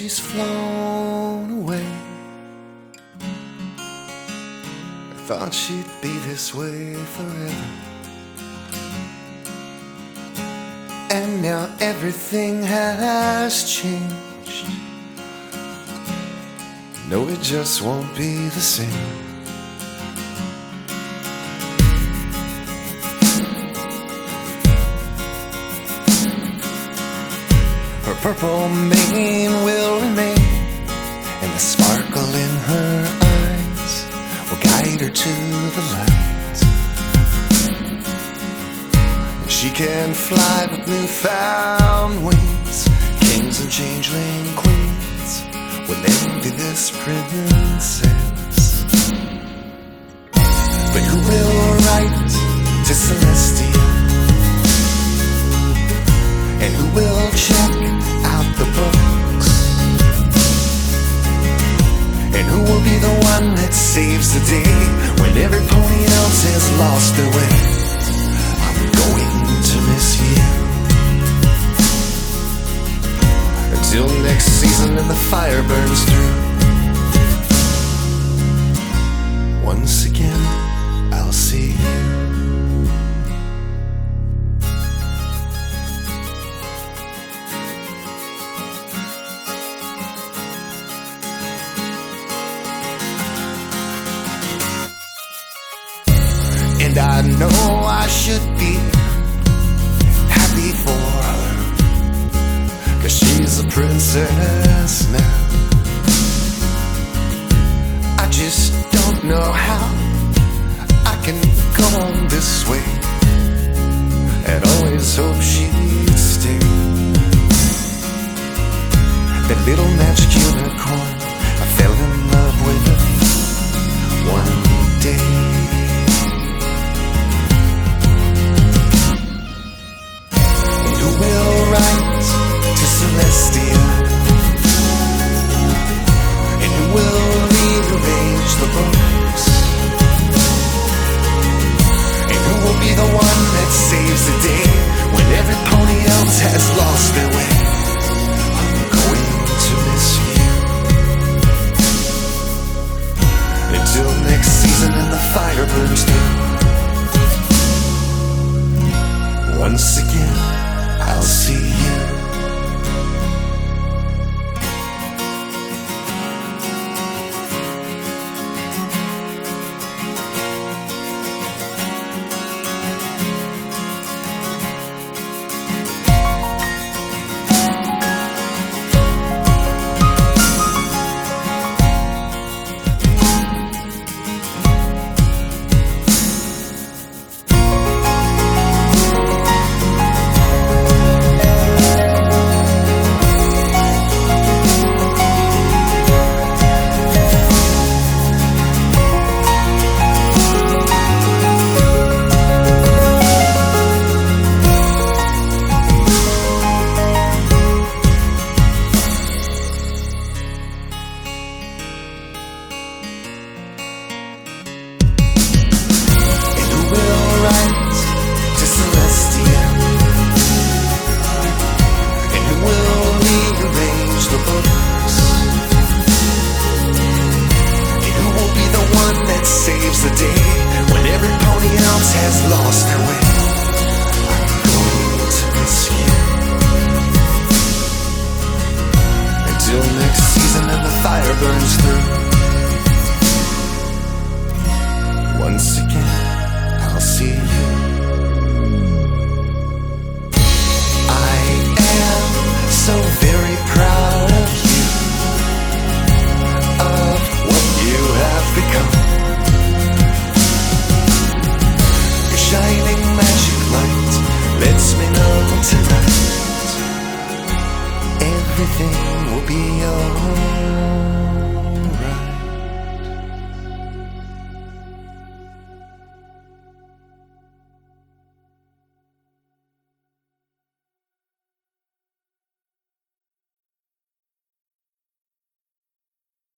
she's flown away. I thought she'd be this way forever, and now everything has changed. No, it just won't be the same. Her purple mane will remain, and the sparkle in her eyes will guide her to the light. And she can fly with newfound wings. Kings and changeling queens will envy this princess. But who will write to Celestia? And who will check out the books? And who will be the one that saves the day when every pony else has lost their way? I'm going to miss you until next season and the fire burns through. Once again, I'll see you. And I know I should be happy for her, 'cause she's a princess now. I just don't know how I can go on this way and always hope she'd stay. That little magic unicorn, I fell in love with her one day. Celestia, and who will rearrange the books? And who will be the one that saves the day when every pony else has lost their way? I'm going to miss you until next season and the fire burns through. Once again, I'll see you.